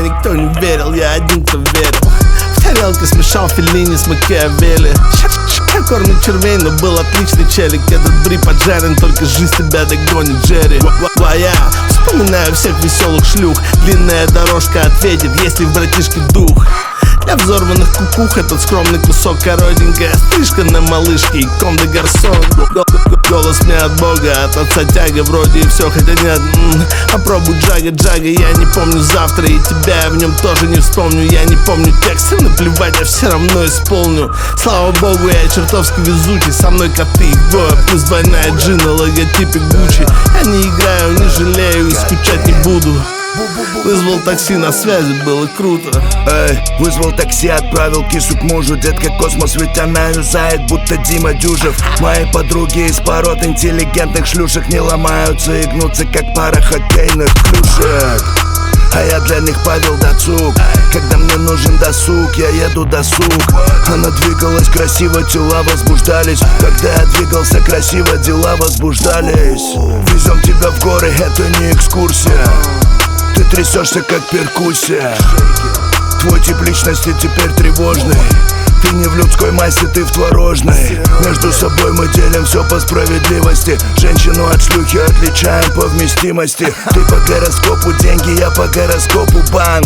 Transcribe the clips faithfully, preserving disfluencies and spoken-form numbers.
никто не верил, я один, кто верил. В тарелке смешал Феллини с Макиавелли. Я кормлю червей, но был отличный челик. Этот бри поджарен, только жизнь тебя догонит, Джерри. Твоя, вспоминаю всех веселых шлюх. Длинная дорожка ответит, есть ли в братишке дух. Для взорванных кукух этот скромный кусок, коротенькая стрижка на малышке и ком де гарсон. Голос мне от бога, от отца тяга, вроде и все, хотя нет. м-м, Попробуй джага, джага, я не помню завтра, и тебя я в нем тоже не вспомню. Я не помню тексты, наплевать, я все равно исполню. Слава богу, я чертовски везучий, со мной коты, двое, плюс двойная джин на логотипе Гуччи. Я не играю, не жалею и скучать не буду. Вызвал такси, на связи, было круто. Эй, вызвал такси, отправил кису к мужу. Детка космос, ведь она юзает, будто Дима Дюжев. Мои подруги из пород интеллигентных шлюшек не ломаются и гнутся, как пара хоккейных клюшек. А я для них Павел Дацук. Когда мне нужен досуг, я еду досуг. Она двигалась красиво, тела возбуждались. Когда я двигался красиво, дела возбуждались. Везем тебя в горы, это не экскурсия. Ты трясешься, как перкуссия. Твой тип личности теперь тревожный. Ты не в людской массе, ты в творожной. Между собой мы делим все по справедливости. Женщину от шлюхи отличаем по вместимости. Ты по гороскопу деньги, я по гороскопу банк.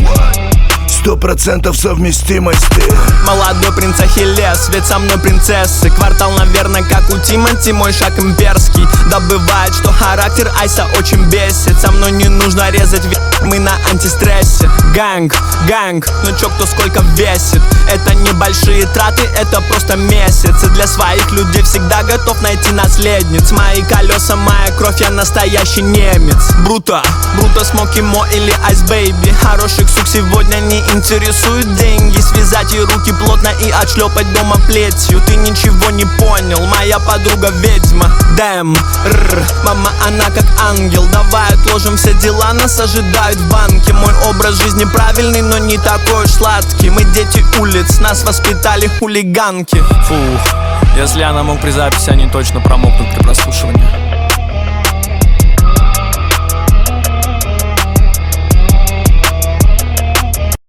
Сто процентов совместимости. Молодой принц Ахиллес, ведь со мной принцессы. Квартал, наверное, как у Тимати, мой шаг имперский. Да бывает, что характер Айса очень бесит. Со мной не нужно резать, мы на антистрессе. Гэнг, гэнг, ну чё, кто сколько весит. Это небольшие траты, это просто месяцы. Для своих людей всегда готов найти наследниц. Мои колеса, моя кровь, я настоящий немец. Бруто, Бруто, Смоки Мо или Айс Бэйби. Хороших сук сегодня не интересуют деньги. Связать ей руки плотно и отшлепать дома плетью. Ты ничего не понял, моя подруга ведьма. Дэм, ррр, мама, она как ангел. Давай отложим все дела, нас ожидают в банке. Мой образ жизни правильный, но не такой уж сладкий. Мы дети улиц, нас воспитали хулиганки. Фух, если я намок при записи, они точно промокнут при прослушивании.